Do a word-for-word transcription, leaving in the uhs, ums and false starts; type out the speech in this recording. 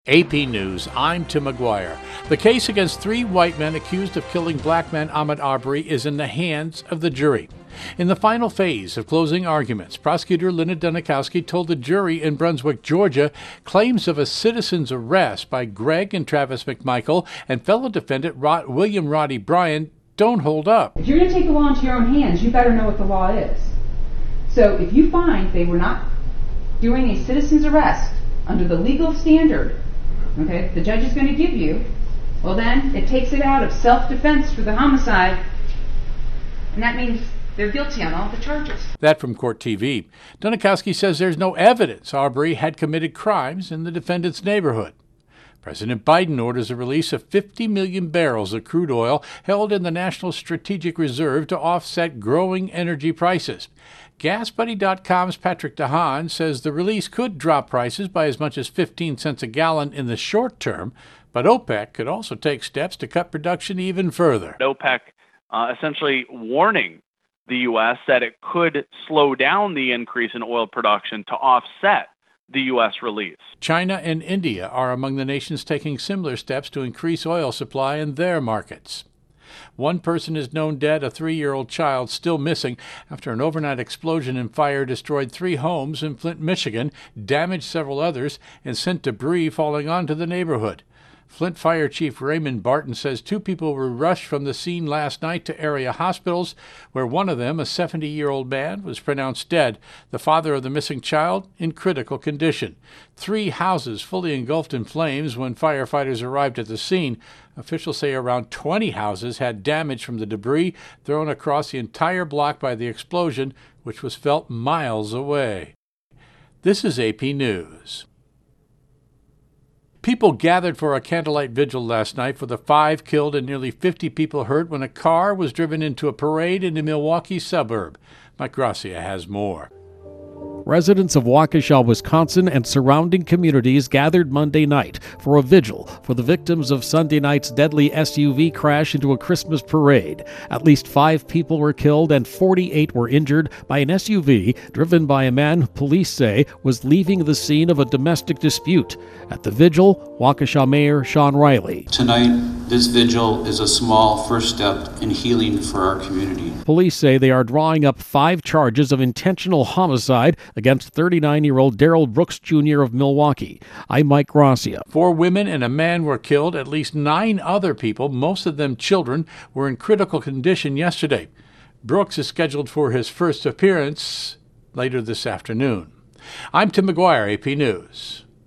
A P News, I'm Tim McGuire. The case against three white men accused of killing black man Ahmaud Arbery is in the hands of the jury. In the final phase of closing arguments, prosecutor Linda Dunikowski told the jury in Brunswick, Georgia, claims of a citizen's arrest by Greg and Travis McMichael and fellow defendant Rod- William Roddy Bryan don't hold up. If you're going to take the law into your own hands, you better know what the law is. So if you find they were not doing a citizen's arrest under the legal standard, okay, the judge is going to give you, well then, it takes it out of self-defense for the homicide, and that means they're guilty on all the charges. That from Court T V. Dunikowski says there's no evidence Arbery had committed crimes in the defendant's neighborhood. President Biden orders the release of fifty million barrels of crude oil held in the National Strategic Reserve to offset growing energy prices. Gas Buddy dot com's Patrick DeHaan says the release could drop prices by as much as fifteen cents a gallon in the short term, but OPEC could also take steps to cut production even further. OPEC uh, essentially warning the U S that it could slow down the increase in oil production to offset the U S release. China and India are among the nations taking similar steps to increase oil supply in their markets. One person is known dead, a three-year-old child still missing after an overnight explosion and fire destroyed three homes in Flint, Michigan, damaged several others, and sent debris falling onto the neighborhood. Flint Fire Chief Raymond Barton says two people were rushed from the scene last night to area hospitals, where one of them, a seventy-year-old man, was pronounced dead, the father of the missing child in critical condition. Three houses fully engulfed in flames when firefighters arrived at the scene. Officials say around twenty houses had damage from the debris thrown across the entire block by the explosion, which was felt miles away. This is A P News. People gathered for a candlelight vigil last night for the five killed and nearly fifty people hurt when a car was driven into a parade in a Milwaukee suburb. Mike Gracia has more. Residents of Waukesha, Wisconsin and surrounding communities gathered Monday night for a vigil for the victims of Sunday night's deadly S U V crash into a Christmas parade. At least five people were killed and forty-eight were injured by an S U V driven by a man who police say was leaving the scene of a domestic dispute. At the vigil, Waukesha Mayor Sean Riley. Tonight, this vigil is a small first step in healing for our community. Police say they are drawing up five charges of intentional homicide against thirty-nine-year-old Darrell Brooks Junior of Milwaukee. I'm Mike Gracia. Four women and a man were killed. At least nine other people, most of them children, were in critical condition yesterday. Brooks is scheduled for his first appearance later this afternoon. I'm Tim McGuire, A P News.